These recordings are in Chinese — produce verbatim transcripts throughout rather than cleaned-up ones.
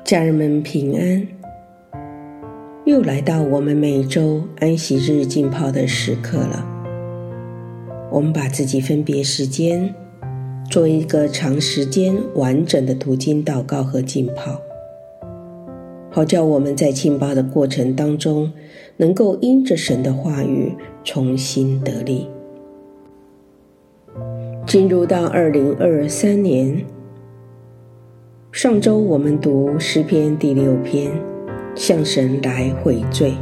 家人们平安，又来到我们每周安息日浸泡的时刻了。我们把自己分别时间做一个长时间完整的读经祷告和浸泡，好叫我们在浸泡的过程当中能够因着神的话语重新得力。进入到二零二三年，上周我们读诗篇第六篇，向神来悔罪。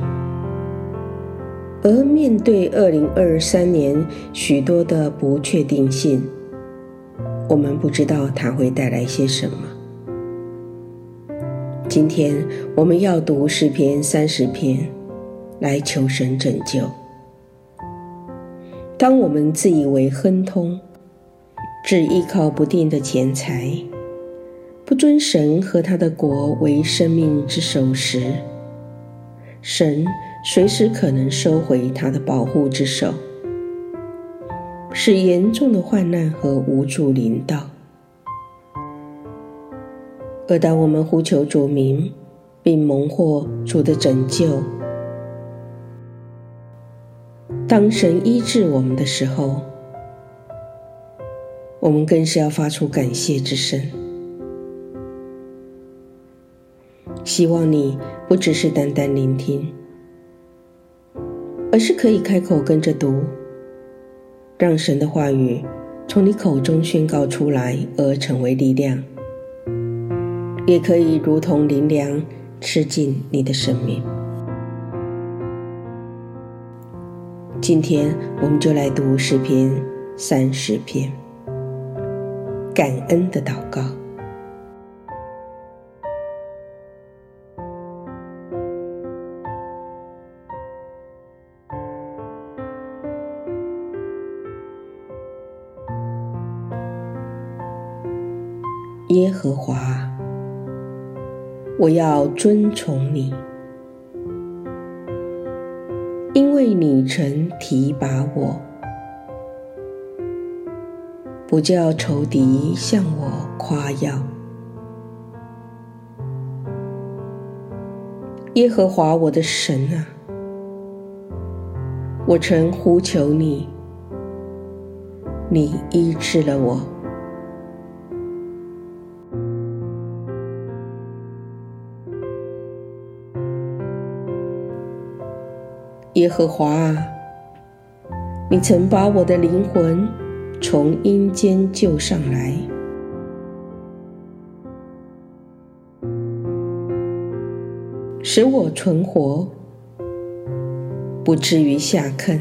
而面对二零二三年许多的不确定性，我们不知道它会带来些什么。今天我们要读诗篇三十篇，来求神拯救。当我们自以为亨通，只依靠不定的钱财，不尊神和他的国为生命之首时，神随时可能收回他的保护之手，使严重的患难和无助临到。而当我们呼求主名，并蒙获主的拯救，当神医治我们的时候，我们更是要发出感谢之声。希望你不只是单单聆听，而是可以开口跟着读，让神的话语从你口中宣告出来而成为力量，也可以如同灵粮吃进你的生命。今天我们就来读诗篇三十篇，感恩的祷告。耶和华，我要尊崇你，因为你曾提拔我，不叫仇敌向我夸耀。耶和华我的神啊，我曾呼求你，你医治了我。耶和华啊，你曾把我的灵魂从阴间救上来，使我存活，不至于下坑。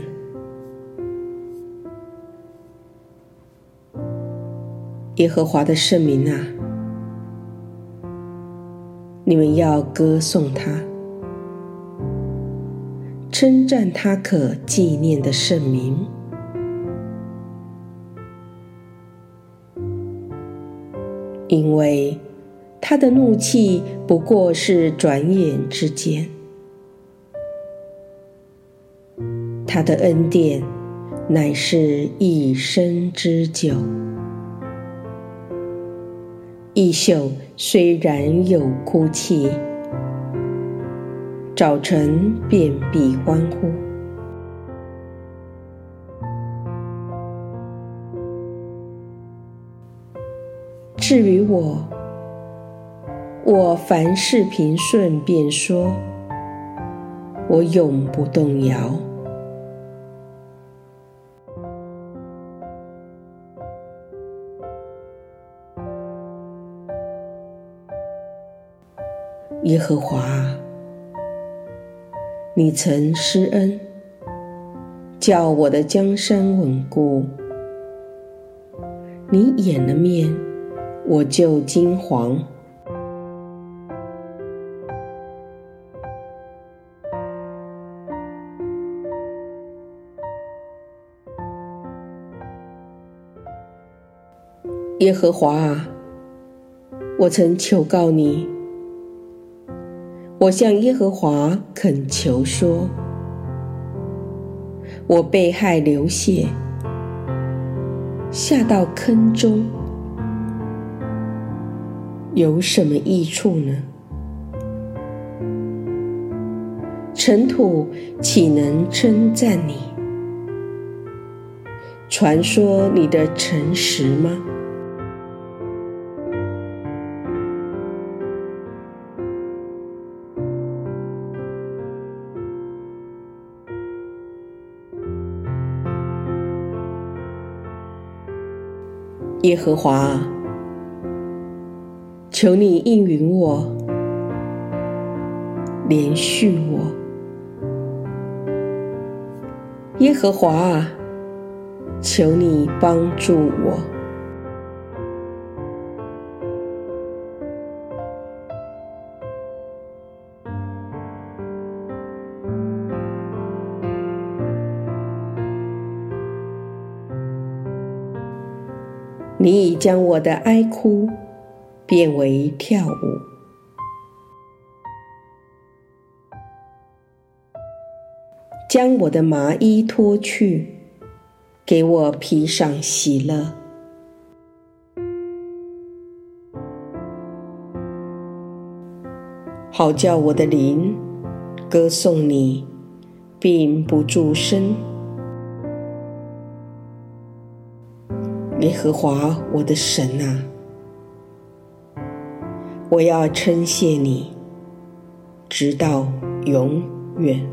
耶和华的圣名啊，你们要歌颂他，称赞他可纪念的圣名。因为他的怒气不过是转眼之间，他的恩典乃是一生之久。异宿虽然有哭泣，早晨便必欢呼。至于我，我凡事平顺，便说，我永不动摇。耶和华啊，你曾施恩，叫我的江山稳固。你掩了面，我就惊惶。耶和华啊，我曾求告你，我向耶和华恳求说，我被害流血，下到坑中，有什么益处呢？ 尘土岂能称赞你？传说你的诚实吗？耶和华啊，求你应允我，怜恤我。耶和华啊，求你帮助我。你已将我的哀哭变为跳舞，将我的麻衣脱去，给我披上喜乐。好叫我的灵歌颂你，并不住声。耶和华我的神啊，我要称谢你，直到永远。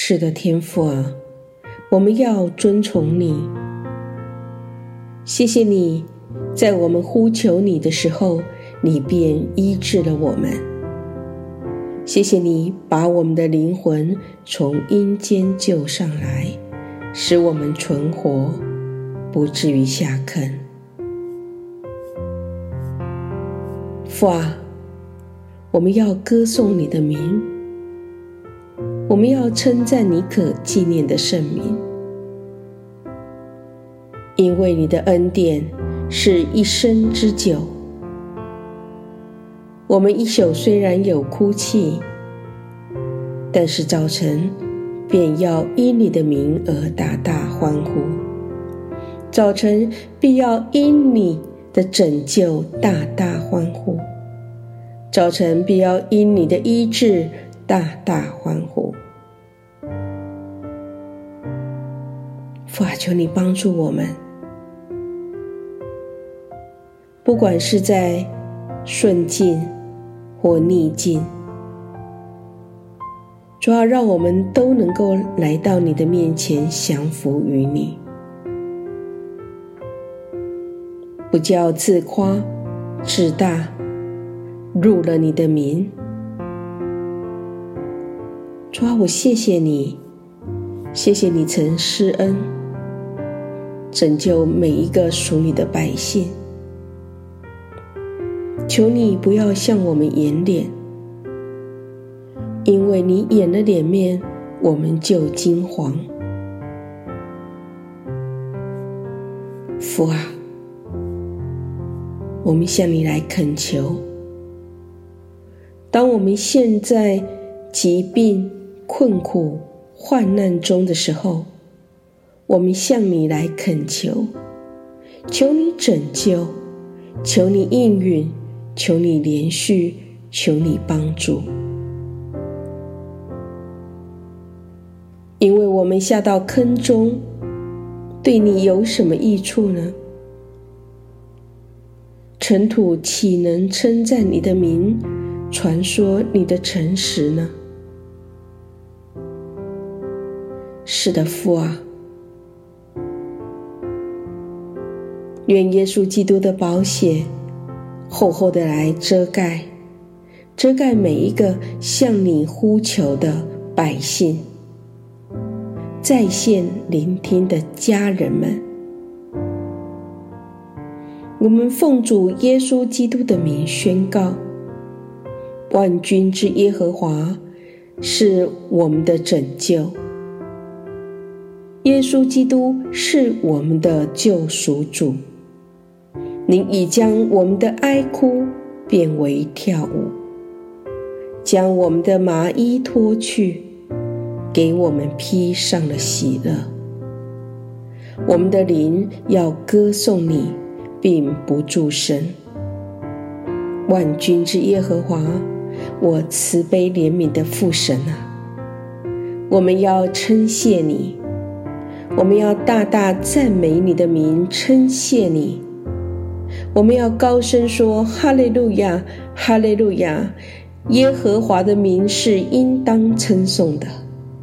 是的，天父啊，我们要尊崇你。谢谢你，在我们呼求你的时候，你便医治了我们。谢谢你把我们的灵魂从阴间救上来，使我们存活，不至于下坑。父啊，我们要歌颂你的名，我们要称赞你可纪念的圣名，因为你的恩典是一生之久。我们一宿虽然有哭泣，但是早晨便要因你的名而大大欢呼，早晨必要因你的拯救大大欢呼，早晨必要因你的医治大大欢呼。父啊，求你帮助我们，不管是在顺境或逆境，主要让我们都能够来到你的面前，降服于你，不叫自夸自大入了你的名。主啊，我谢谢你，谢谢你曾施恩拯救每一个属你的百姓。求你不要向我们掩脸，因为你掩了脸面，我们就惊惶。父啊，我们向你来恳求，当我们陷在疾病、困苦、患难中的时候，我们向你来恳求，求你拯救，求你应允，求你连续，求你帮助。因为我们下到坑中，对你有什么益处呢？尘土岂能称赞你的名，传说你的诚实呢？是的，父啊，愿耶稣基督的宝血厚厚的来遮盖，遮盖每一个向你呼求的百姓，在线聆听的家人们。我们奉主耶稣基督的名宣告，万军之耶和华是我们的拯救，耶稣基督是我们的救赎主。您已将我们的哀哭变为跳舞，将我们的麻衣脱去，给我们披上了喜乐。我们的灵要歌颂你，并不住声。万军之耶和华，我慈悲怜悯的父神啊，我们要称谢你，我们要大大赞美你的名，称谢你。我们要高声说哈利路亚，哈利路亚，耶和华的名是应当称颂的。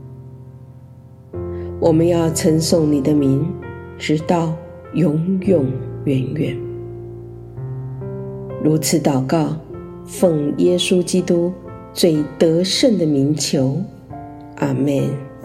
我们要称颂你的名，直到永永远远。如此祷告，奉耶稣基督最得胜的名求，阿们。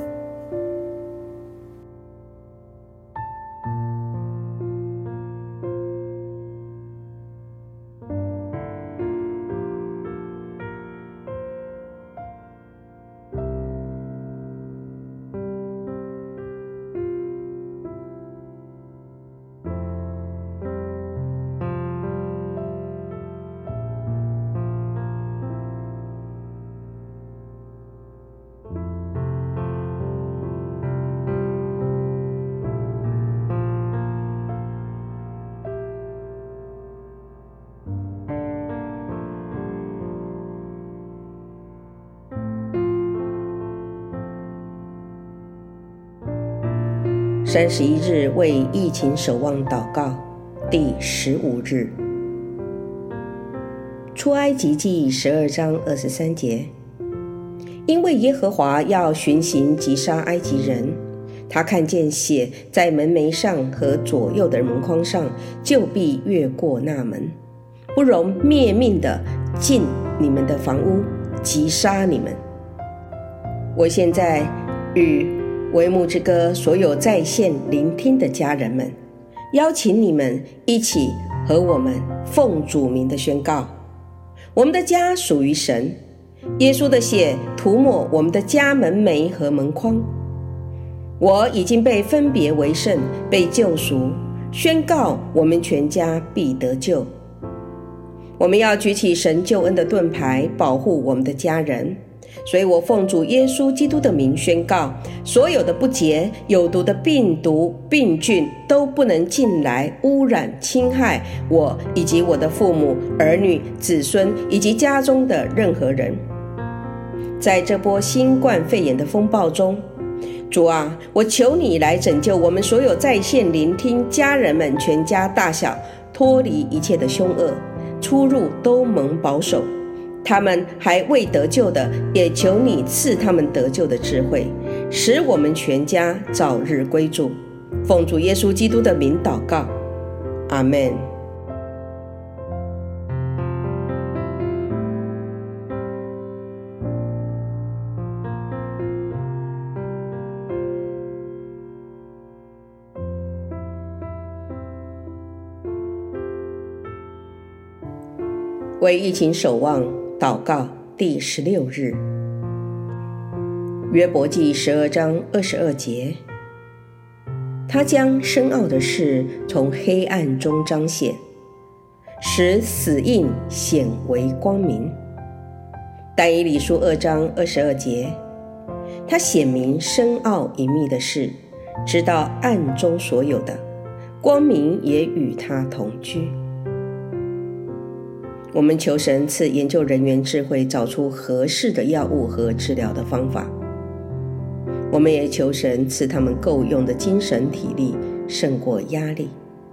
三十一日为疫情守望祷告，第十五日。出埃及记十二章二十三节， 因为耶和华要巡行击杀埃及人，他看见血在门楣上和左右的门框上，就必越过那门，不容灭命的进你们的房屋，击杀你们。我现在与为幕之歌所有在线聆听的家人们，邀请你们一起和我们奉主名的宣告：我们的家属于神，耶稣的血涂抹我们的家门楣和门框。我已经被分别为圣，被救赎，宣告我们全家必得救。我们要举起神救恩的盾牌，保护我们的家人。所以我奉主耶稣基督的名宣告，所有的不洁、有毒的病毒、病菌都不能进来污染、侵害我以及我的父母、儿女、子孙以及家中的任何人。在这波新冠肺炎的风暴中，主啊，我求你来拯救我们所有在线聆听家人们全家大小，脱离一切的凶恶，出入都蒙保守。他们还未得救的，也求你赐他们得救的智慧，使我们全家早日归主。奉主耶稣基督的名祷告，阿们。为疫情守望祷告第十六日，约伯记十二章二十二节，他将深奥的事从黑暗中彰显，使死印显为光明。但以理书二章二十二节，他显明深奥隐秘的事，知道暗中所有的，光明也与他同居。我们求神赐研究人员智慧，找出合适的药物和治疗的方法。我们也求神赐他们够用的精神体力，胜过压力。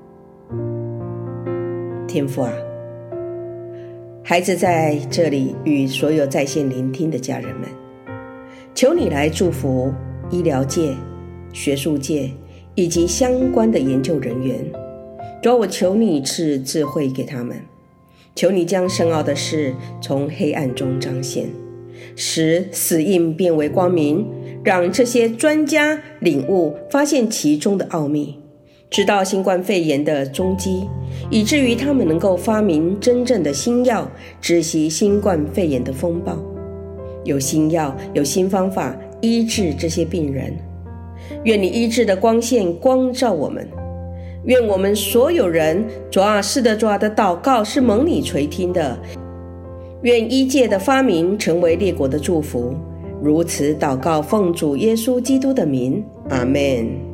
天父啊，孩子在这里与所有在线聆听的家人们，求你来祝福医疗界、学术界以及相关的研究人员。主啊，我求你赐智慧给他们，求你将深奥的事从黑暗中彰显，使死印变为光明，让这些专家领悟发现其中的奥秘，知道新冠肺炎的踪迹，以至于他们能够发明真正的新药，止息新冠肺炎的风暴。有新药，有新方法医治这些病人。愿你医治的光线光照我们，愿我们所有人，主啊，是的，主啊的祷告是蒙你垂听的。愿医界的发明成为列国的祝福。如此祷告，奉主耶稣基督的名，阿们。